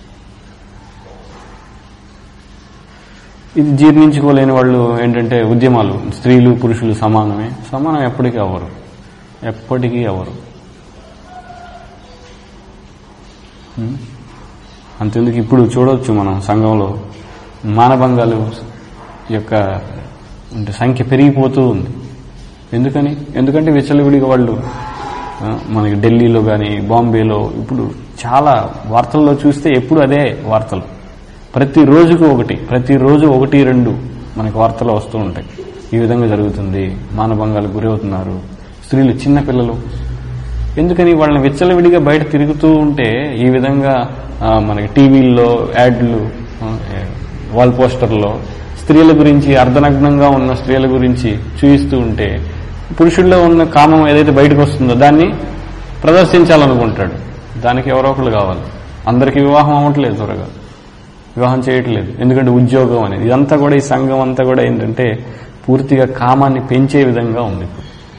ఇది జీర్ణించుకోలేని వాళ్ళు ఏంటంటే ఉద్యమాలు, స్త్రీలు పురుషులు సమానమే. సమానం ఎప్పటికీ అవ్వరు, ఎప్పటికీ అవ్వరు. అంతెందుకు ఇప్పుడు చూడవచ్చు మనం సంఘంలో మానభంగాలు యొక్క సంఖ్య పెరిగిపోతూ ఉంది. ఎందుకంటే విచ్చలవిడిగా వాళ్ళు మనకి ఢిల్లీలో కానీ బాంబేలో ఇప్పుడు చాలా వార్తల్లో చూస్తే ఎప్పుడు అదే వార్తలు, ప్రతిరోజు 1-2 మనకి వార్తలు వస్తూ ఉంటాయి. ఈ విధంగా జరుగుతుంది, మానభంగాలకు గురవుతున్నారు స్త్రీలు, చిన్నపిల్లలు. ఎందుకని? వాళ్ళని విచ్చలవిడిగా బయట తిరుగుతూ ఉంటే ఈ విధంగా మనకి టీవీల్లో యాడ్లు, వాల్ పోస్టర్లో స్త్రీల గురించి, అర్ధనగ్నంగా ఉన్న స్త్రీల గురించి చూపిస్తూ ఉంటే పురుషుల్లో ఉన్న కామం ఏదైతే బయటకు వస్తుందో దాన్ని ప్రదర్శించాలనుకుంటాడు. దానికి ఎవరో ఒకళ్ళు కావాలి. అందరికీ వివాహం అవ్వట్లేదు, త్వరగా వివాహం చేయట్లేదు. ఎందుకంటే ఉద్యోగం అనేది. ఇదంతా కూడా, ఈ సంఘం అంతా కూడా ఏంటంటే పూర్తిగా కామాన్ని పెంచే విధంగా ఉంది.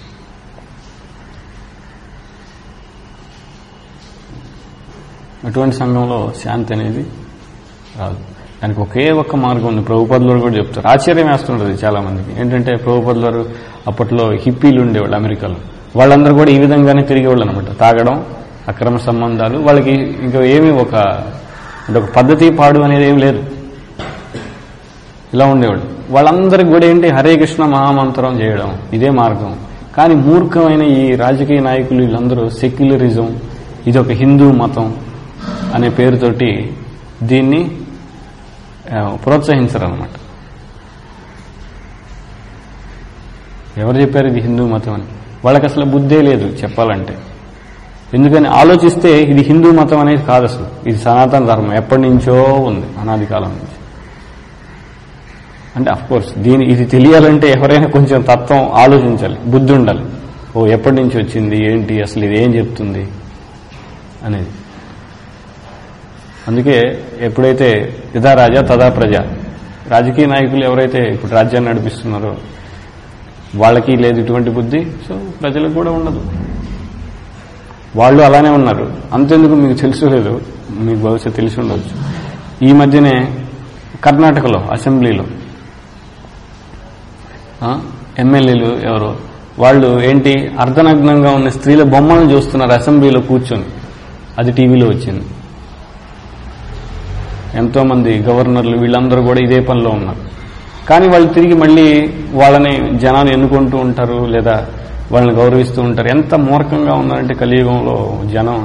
అటువంటి సంఘంలో శాంతి అనేది రాదు. దానికి ఒకే ఒక్క మార్గం ఉంది. ప్రభుపాదులు కూడా చెప్తారు. ఆశ్చర్యం వేస్తుంటది చాలా మందికి. ఏంటంటే ప్రభుపాదులు అప్పట్లో హిప్పీలు ఉండేవాళ్ళు అమెరికాలో. వాళ్ళందరూ కూడా ఈ విధంగానే తిరిగేవాళ్ళు అనమాట. తాగడం, అక్రమ సంబంధాలు. వాళ్ళకి ఇంకా ఏమీ ఒక పద్ధతి పాడు అనేది ఏం లేదు. ఇలా ఉండేవాళ్ళు. వాళ్ళందరికీ కూడా ఏంటి, హరే కృష్ణ మహామంత్రం చేయడం, ఇదే మార్గం. కానీ మూర్ఖమైన ఈ రాజకీయ నాయకులు వీళ్ళందరూ సెక్యులరిజం, ఇదొక హిందూ మతం అనే పేరుతోటి దీన్ని ప్రోత్సహించరన్నమాట. ఎవరు చెప్పారు ఇది హిందూ మతం అని? వాళ్ళకి అసలు బుద్ధే లేదు చెప్పాలంటే. ఎందుకని ఆలోచిస్తే ఇది హిందూ మతం అనేది కాదు అసలు, ఇది సనాతన ధర్మం, ఎప్పటి నుంచో ఉంది, అనాది కాలం నుంచి. అంటే అఫ్కోర్స్ ఇది తెలియాలంటే ఎవరైనా కొంచెం తత్వం ఆలోచించాలి, బుద్ధి ఉండాలి. ఎప్పటి నుంచి వచ్చింది, ఏంటి అసలు, ఇది ఏం చెప్తుంది అనేది. అందుకే ఎప్పుడైతే యథా రాజా తదా ప్రజ, రాజకీయ నాయకులు ఎవరైతే ఇప్పుడు రాజ్యాన్ని నడిపిస్తున్నారో వాళ్ళకి లేదు ఇటువంటి బుద్ధి, సో ప్రజలకు కూడా ఉండదు. వాళ్ళు అలానే ఉన్నారు. అంతెందుకు, మీకు తెలుసు లేదు, మీకు బహుశా తెలిసి ఉండవచ్చు, ఈ మధ్యనే కర్ణాటకలో అసెంబ్లీలో ఎమ్మెల్యేలు ఎవరో వాళ్ళు ఏంటి, అర్ధనగ్నంగా ఉన్న స్త్రీల బొమ్మలను చూస్తున్నారు అసెంబ్లీలో కూర్చొని. అది టీవీలో వచ్చింది. ఎంతో మంది గవర్నర్లు వీళ్ళందరూ కూడా ఇదే పనిలో ఉన్నారు. కానీ వాళ్ళు తిరిగి మళ్ళీ వాళ్ళని జనాలు ఎన్నుకుంటూ ఉంటారు, లేదా వాళ్ళని గౌరవిస్తూ ఉంటారు. ఎంత మూర్ఖంగా ఉన్నారంటే కలియుగంలో జనం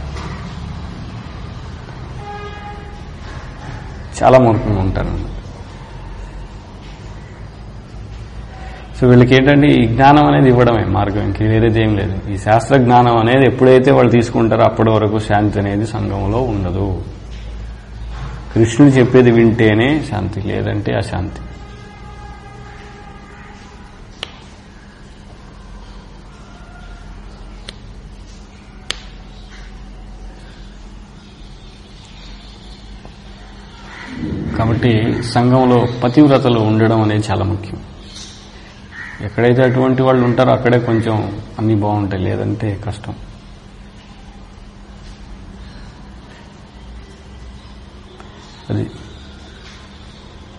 చాలా మూర్ఖంగా ఉంటారు. సో వీళ్ళకి ఏంటంటే ఈ జ్ఞానం అనేది ఇవ్వడమే మార్గం, ఇంక వేరేది ఏం లేదు. ఈ శాస్త్ర జ్ఞానం అనేది ఎప్పుడైతే వాళ్ళు తీసుకుంటారో అప్పటి వరకు శాంతి అనేది సంఘంలో ఉండదు. కృష్ణుడు చెప్పేది వింటేనే శాంతి, లేదంటే అశాంతి. కాబట్టి సంఘంలో పతివ్రతలు ఉండడం అనేది చాలా ముఖ్యం. ఎక్కడైతే అటువంటి వాళ్ళు ఉంటారో అక్కడే కొంచెం అన్ని బాగుంటాయి, లేదంటే కష్టం. అది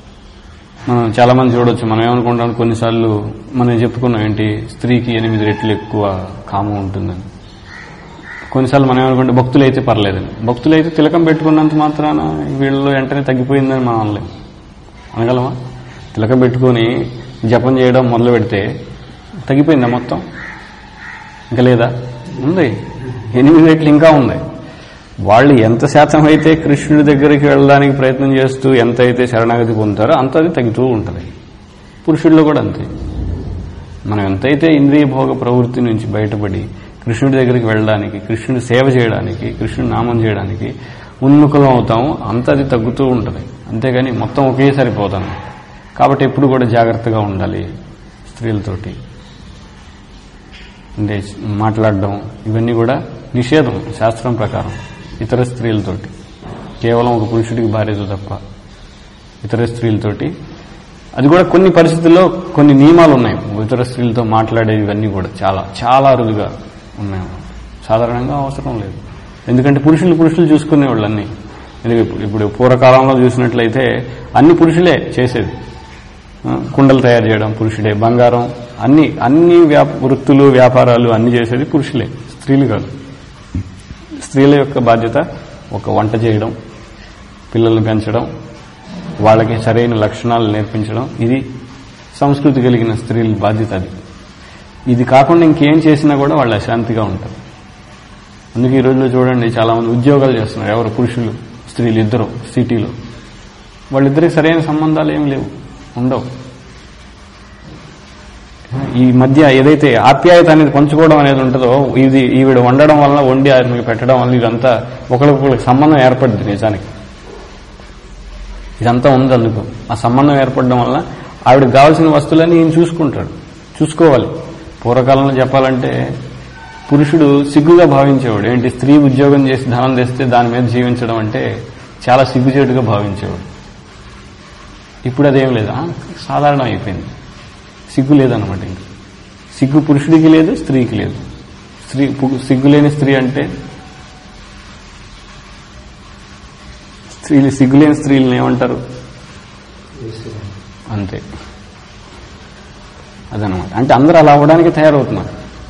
మనం చాలా మంది చూడొచ్చు. మనం ఏమనుకుంటాం, కొన్నిసార్లు మనం చెప్పుకున్నాం ఏంటి, స్త్రీకి 8 రెట్లు ఎక్కువ కామం ఉంటుందని. కొన్నిసార్లు మనం ఏమనుకుంటే భక్తులైతే పర్లేదని. భక్తులైతే తిలకం పెట్టుకున్నంత మాత్రాన వీళ్ళు వెంటనే తగ్గిపోయిందని మనం అనలేం. అనగలమా? తిలకం పెట్టుకుని జపం చేయడం మొదలు పెడితే తగ్గిపోయిందా మొత్తం? ఇంకా లేదా? ఉంది. 8 రెట్లు ఇంకా ఉంది. వాళ్ళు ఎంత శాతం అయితే కృష్ణుడి దగ్గరికి వెళ్ళడానికి ప్రయత్నం చేస్తూ ఎంత అయితే శరణాగతి పొందుతారో అంత అది తగ్గుతూ ఉంటుంది. పురుషుల్లో కూడా అంతే. మనం ఎంతైతే ఇంద్రియ భోగ ప్రవృత్తి నుంచి బయటపడి కృష్ణుడి దగ్గరికి వెళ్ళడానికి, కృష్ణుడి సేవ చేయడానికి, కృష్ణుడి నామం చేయడానికి ఉన్ముఖం అవుతాము, అంత అది తగ్గుతూ ఉంటుంది. అంతేగాని మొత్తం ఒకేసారి పోతాను. కాబట్టి ఎప్పుడు కూడా జాగ్రత్తగా ఉండాలి. స్త్రీలతోటి అంటే మాట్లాడడం ఇవన్నీ కూడా నిషేధం శాస్త్రం ప్రకారం. ఇతర స్త్రీలతోటి, కేవలం ఒక పురుషుడికి భార్యతో తప్ప ఇతర స్త్రీలతోటి, అది కూడా కొన్ని పరిస్థితుల్లో కొన్ని నియమాలు ఉన్నాయి. ఇతర స్త్రీలతో మాట్లాడేవి ఇవన్నీ కూడా చాలా చాలా అరుదుగా ఉన్నాయి. సాధారణంగా అవసరం లేదు. ఎందుకంటే పురుషులు చూసుకునేవాళ్ళు అన్నీ. ఇప్పుడు పూర్వకాలంలో చూసినట్లయితే అన్ని పురుషులే చేసేది. కుండలు తయారు చేయడం పురుషుడే, బంగారం, అన్ని వృత్తులు వ్యాపారాలు అన్ని చేసేది పురుషులే, స్త్రీలు కాదు. స్త్రీల యొక్క బాధ్యత ఒక వంట చేయడం, పిల్లల్ని పెంచడం, వాళ్ళకి సరైన లక్షణాలు నేర్పించడం, ఇది సంస్కృతి కలిగిన స్త్రీల బాధ్యత. ఇది కాకుండా ఇంకేం చేసినా కూడా వాళ్ళు అశాంతిగా ఉంటారు. అందుకే ఈ రోజుల్లో చూడండి, చాలా మంది ఉద్యోగాలు చేస్తున్నారు. ఎవరు? పురుషులు స్త్రీలు ఇద్దరు సిటీలో. వాళ్ళిద్దరికి సరైన సంబంధాలు ఏమి లేవు, ఉండవు. ఈ మధ్య ఏదైతే ఆప్యాయత అనేది పంచుకోవడం అనేది ఉంటుందో, ఇది ఈవిడ వండడం వల్ల, వండి ఆమెకి పెట్టడం వల్ల ఇదంతా ఒకరికొకరికి సంబంధం ఏర్పడింది. నిజానికి ఇదంతా ఉంది. అందుకు ఆ సంబంధం ఏర్పడడం వల్ల ఆవిడకి కావాల్సిన వస్తువులన్నీ ఈయన చూసుకోవాలి. పూర్వకాలంలో చెప్పాలంటే పురుషుడు సిగ్గుగా భావించేవాడు. ఏంటి, స్త్రీ ఉద్యోగం చేసి ధనం తెస్తే దాని మీద జీవించడం అంటే చాలా సిగ్గుచేటుగా భావించేవాడు. ఇప్పుడు అదేం లేదు, సాధారణం అయిపోయింది. సిగ్గు లేదన్నమాట. ఇంక సిగ్గు పురుషుడికి లేదు, స్త్రీకి లేదు. సిగ్గు లేని స్త్రీ అంటే సిగ్గులేని స్త్రీలను ఏమంటారు? అంతే. అదనమాట. అంటే అందరూ అలా అవ్వడానికి తయారవుతున్నారు.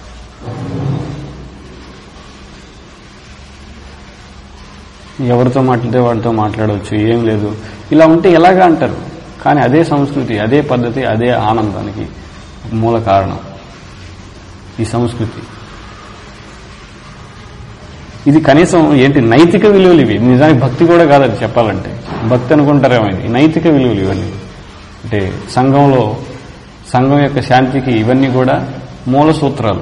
ఎవరితో మాట్లాడితే వాళ్ళతో మాట్లాడవచ్చు, ఏం లేదు. ఇలా ఉంటే ఎలాగా అంటారు. కానీ అదే సంస్కృతి, అదే పద్ధతి, అదే ఆనందానికి మూల కారణం ఈ సంస్కృతి. ఇది కనీసం ఏంటి, నైతిక విలువలు ఇవి. నిజానికి భక్తి కూడా కాదు అది చెప్పాలంటే. భక్తి అనుకుంటారేమో. ఇది నైతిక విలువలు ఇవన్నీ. అంటే సంఘం యొక్క శాంతికి ఇవన్నీ కూడా మూల సూత్రాలు.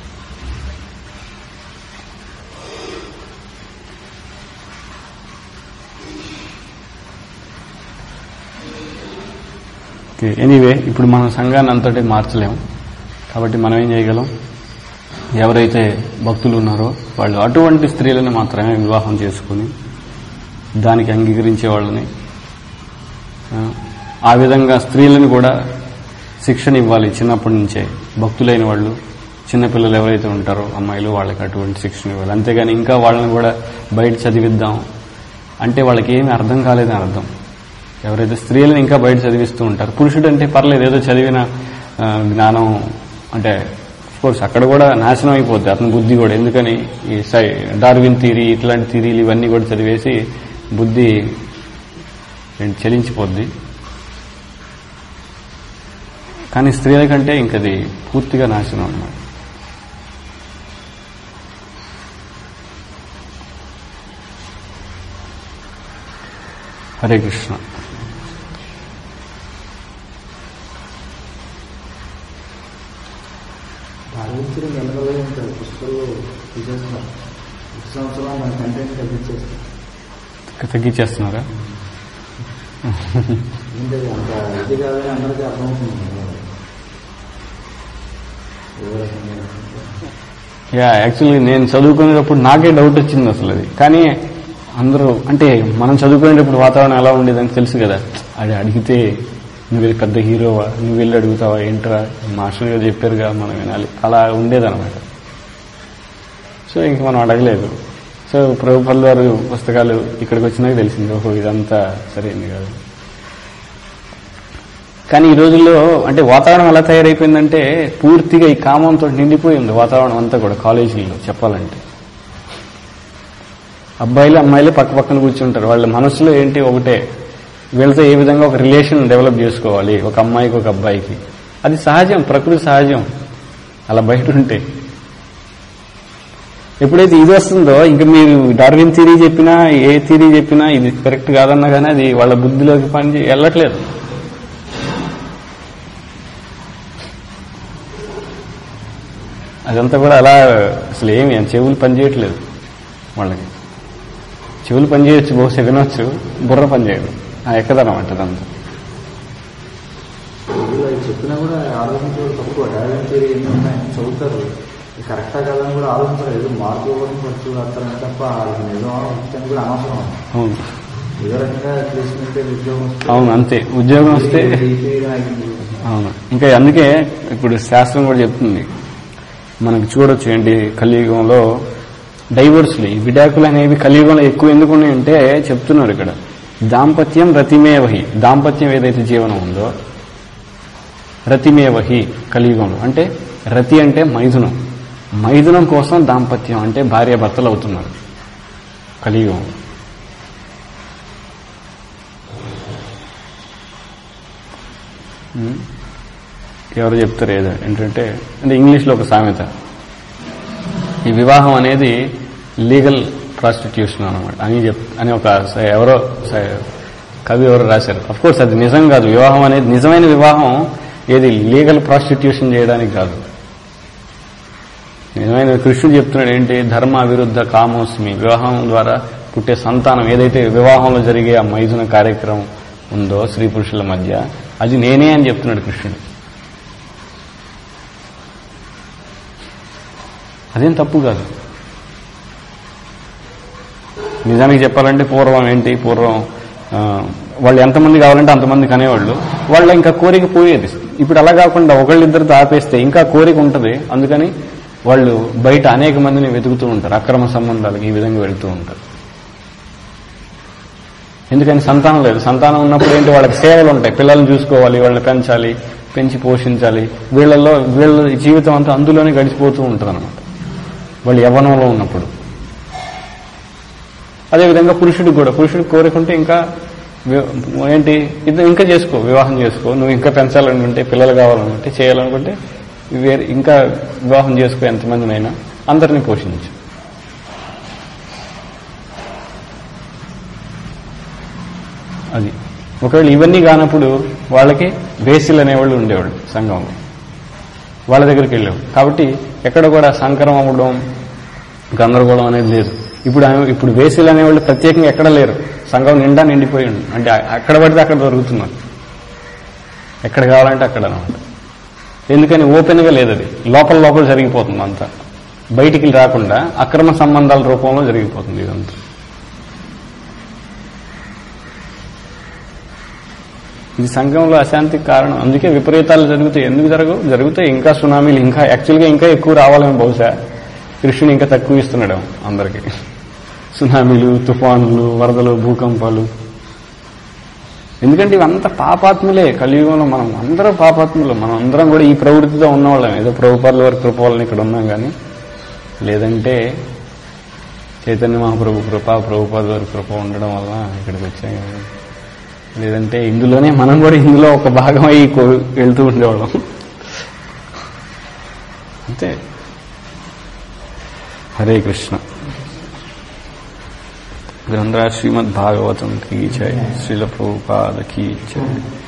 ఎనీవే, ఇప్పుడు మనం సంఘాన్ని అంతటి మార్చలేము. కాబట్టి మనం ఏం చేయగలం? ఎవరైతే భక్తులు ఉన్నారో వాళ్ళు అటువంటి స్త్రీలను మాత్రమే వివాహం చేసుకుని దానికి అంగీకరించే వాళ్ళని, ఆ విధంగా స్త్రీలను కూడా శిక్షణ ఇవ్వాలి చిన్నప్పటి నుంచే. భక్తులైన వాళ్ళు, చిన్నపిల్లలు ఎవరైతే ఉంటారో అమ్మాయిలు, వాళ్ళకి అటువంటి శిక్షణ ఇవ్వాలి. అంతేగాని ఇంకా వాళ్ళని కూడా బయట చదివిద్దాం అంటే వాళ్ళకి ఏమీ అర్థం కాలేదని అర్థం. ఎవరైతే స్త్రీలను ఇంకా బయట చదివిస్తూ ఉంటారు, పురుషుడు అంటే పర్లేదు, ఏదో చదివిన జ్ఞానం అంటే కోర్స్ అక్కడ కూడా నాశనం అయిపోద్ది అతని బుద్ధి కూడా. ఎందుకని ఈ డార్విన్ థియరీ ఇట్లాంటి థియరీలు ఇవన్నీ కూడా చదివేసి బుద్ధి చలించిపోద్ది. కానీ స్త్రీల కంటే ఇంకది పూర్తిగా నాశనం అన్నమాట. హరే కృష్ణ. భాగవతులు నెలలు ఉంటారు, పుస్తకాలు తీసేస్తున్నారు. ఒక సంవత్సరం మన కంటెంట్ తగ్గించేస్తున్నారా? అంటే అంత ఇది కాదని అందరికీ అర్థమవుతుంది. యాక్చువల్లీ నేను చదువుకునేటప్పుడు నాకే డౌట్ వచ్చింది అసలు అది. కానీ అందరూ అంటే మనం చదువుకునేటప్పుడు వాతావరణం ఎలా ఉండేదని తెలుసు కదా. అది అడిగితే నువ్వు పెద్ద హీరోవా, నువ్వు వెళ్ళి అడుగుతావా, ఏంట్రా మాస్టర్ గారు చెప్పారుగా మనం వినాలి, అలా ఉండేదన్నమాట. సో ఇంక మనం అడగలేదు. సో ప్రభుపాల్ వారు పుస్తకాలు ఇక్కడికి వచ్చినాక తెలిసింది, ఓహో ఇదంతా సరైంది కాదు. కానీ ఈ రోజుల్లో అంటే వాతావరణం ఎలా తయారైపోయిందంటే పూర్తిగా ఈ కామంతో నిండిపోయింది వాతావరణం అంతా కూడా కాలేజీల్లో చెప్పాలంటే. అబ్బాయిలు అమ్మాయిలు పక్క పక్కన కూర్చుంటారు. వాళ్ళ మనసులో ఏంటి ఒకటే, వీళ్ళతో ఏ విధంగా ఒక రిలేషన్ డెవలప్ చేసుకోవాలి ఒక అమ్మాయికి ఒక అబ్బాయికి. అది సహజం, ప్రకృతి సహజం అలా బయట ఉంటే. ఎప్పుడైతే ఇది వస్తుందో ఇంకా మీరు డార్విన్ థియరీ చెప్పినా ఏ థియరీ చెప్పినా ఇది కరెక్ట్ కాదన్నా కానీ అది వాళ్ళ బుద్ధిలోకి వెళ్ళట్లేదు. అదంతా కూడా అలా అసలు ఏమి చెవులు పనిచేయట్లేదు వాళ్ళకి. చెవులు పనిచేయచ్చు, బహుశా వినొచ్చు, బుర్ర పనిచేయదు. ఎక్కదనం అంటే అదంతా చెప్పినా కూడా ఆలోచించడం తక్కువ. డార్విన్ థియరీ ఎన్ని ఉన్నాయని చదువుతారు, కరెక్టా కాదని కూడా ఆలోచించారు. ఏదో మార్పు ఇవ్వడం ఖర్చు వస్తారని తప్ప అది నిజం అని కూడా అనవసరం. అవును, ఏదో రకంగా ప్లేస్మెంట్ ఉద్యోగం వస్తే అవును అంతే, ఉద్యోగం వస్తే అవును. ఇంకా అందుకే ఇప్పుడు శాస్త్రం కూడా చెప్తుంది మనకి, చూడొచ్చు ఏంటి కలియుగంలో డైవోర్స్లు, ఈ విడాకులు అనేవి కలియుగంలో ఎక్కువ ఎందుకు ఉన్నాయంటే చెప్తున్నారు ఇక్కడ. దాంపత్యం రతిమేవహి, దాంపత్యం ఏదైతే జీవనం ఉందో రతిమేవహి కలియుగంలో. అంటే రతి అంటే మైథునం, మైథునం కోసం దాంపత్యం అంటే భార్యాభర్తలు అవుతున్నారు కలియుగంలో. ఎవరు చెప్తారు ఏదో ఏంటంటే అంటే ఇంగ్లీష్లో ఒక సామెత, ఈ వివాహం అనేది లీగల్ ప్రాస్టిట్యూషన్ అన్నమాట అని ఒక ఎవరో కవి ఎవరో రాశారు. అఫ్ కోర్స్ అది నిజం కాదు. వివాహం అనేది నిజమైన వివాహం ఏది లీగల్ ప్రాస్టిట్యూషన్ చేయడానికి కాదు. నిజమైన కృష్ణుడు చెప్తున్నాడు ఏంటి, ధర్మ విరుద్ధ కామోస్మి, వివాహం ద్వారా పుట్టే సంతానం ఏదైతే వివాహంలో జరిగే ఆ మైథున కార్యక్రమం ఉందో స్త్రీ పురుషుల మధ్య, అది నేనే అని చెప్తున్నాడు కృష్ణుడు. అదేం తప్పు కాదు. నిజానికి చెప్పాలంటే పూర్వం ఏంటి, పూర్వం వాళ్ళు ఎంతమంది కావాలంటే అంతమంది కనేవాళ్ళు, వాళ్ళ ఇంకా కోరిక పోయేది. ఇప్పుడు అలా కాకుండా ఒకళ్ళిద్దరితో ఆపేస్తే ఇంకా కోరిక ఉంటుంది. అందుకని వాళ్ళు బయట అనేక మందిని వెతుకుతూ ఉంటారు, అక్రమ సంబంధాలకు ఈ విధంగా వెళుతూ ఉంటారు. ఎందుకని సంతానం లేదు. సంతానం ఉన్నప్పుడు ఏంటి, వాళ్ళకి సేవలు ఉంటాయి, పిల్లల్ని చూసుకోవాలి, వాళ్ళని పెంచాలి, పెంచి పోషించాలి. వీళ్ళ జీవితం అంతా అందులోనే గడిచిపోతూ ఉంటుంది అనమాట వాళ్ళు యవ్వనంలో ఉన్నప్పుడు. అదేవిధంగా పురుషుడికి కూడా, పురుషుడికి కోరికుంటే ఇంకా ఏంటి, ఇది ఇంకా చేసుకో, వివాహం చేసుకో. నువ్వు ఇంకా పెంచాలనుకుంటే, పిల్లలు కావాలనుకుంటే, చేయాలనుకుంటే ఇంకా వివాహం చేసుకో, ఎంతమందినైనా అందరినీ పోషించు. అది ఒకవేళ ఇవన్నీ కానప్పుడు వాళ్ళకి బేసిల్ అనేవాళ్ళు ఉండేవాళ్ళు సంఘంలో, వాళ్ళ దగ్గరికి వెళ్ళేవాళ్ళు. కాబట్టి ఎక్కడ కూడా సంకరం అవ్వడం, గందరగోళం అనేది లేదు. ఇప్పుడు బేసిల్ అనేవాళ్ళు ప్రత్యేకంగా ఎక్కడ లేరు, సంఘం నిండా నిండిపోయి ఉంది. అంటే అక్కడ పడితే అక్కడ దొరుకుతున్నారు, ఎక్కడ కావాలంటే అక్కడ అనమాట. ఎందుకని ఓపెన్గా లేదు, అది లోపల జరిగిపోతుంది అంతా, బయటికి రాకుండా అక్రమ సంబంధాల రూపంలో జరిగిపోతుంది ఇదంతా. ఇది సంఘంలో అశాంతికి కారణం. అందుకే విపరీతాలు జరుగుతాయి. ఎందుకు జరుగుతాయి ఇంకా సునామీలు, ఇంకా యాక్చువల్గా ఇంకా ఎక్కువ రావాలేమో. బహుశా కృష్ణుని ఇంకా తక్కువ ఇస్తున్నాడు అందరికీ. సునామీలు, తుఫానులు, వరదలు, భూకంపాలు. ఎందుకంటే ఇవంతా పాపాత్ములే. కలియుగంలో మనం అందరం పాపాత్ములు. మనం అందరం కూడా ఈ ప్రవృత్తితో ఉన్నవాళ్ళం. ఏదో ప్రభుపాదుల వారి కృప వల్ల ఇక్కడ ఉన్నాం కానీ, లేదంటే చైతన్య మహాప్రభు కృప, ప్రభుపాదుల వారి కృప ఉండడం వల్ల ఇక్కడికి వచ్చాం. లేదంటే ఇందులోనే మనం కూడా ఇందులో ఒక భాగం అయ్యి వెళ్తూ ఉండేవాళ్ళం అంతే. హరే కృష్ణ. గ్రంథరాజ్ శ్రీమద్ భాగవతం కీ జై, శ్రీల ప్రభుపాద కీ జై.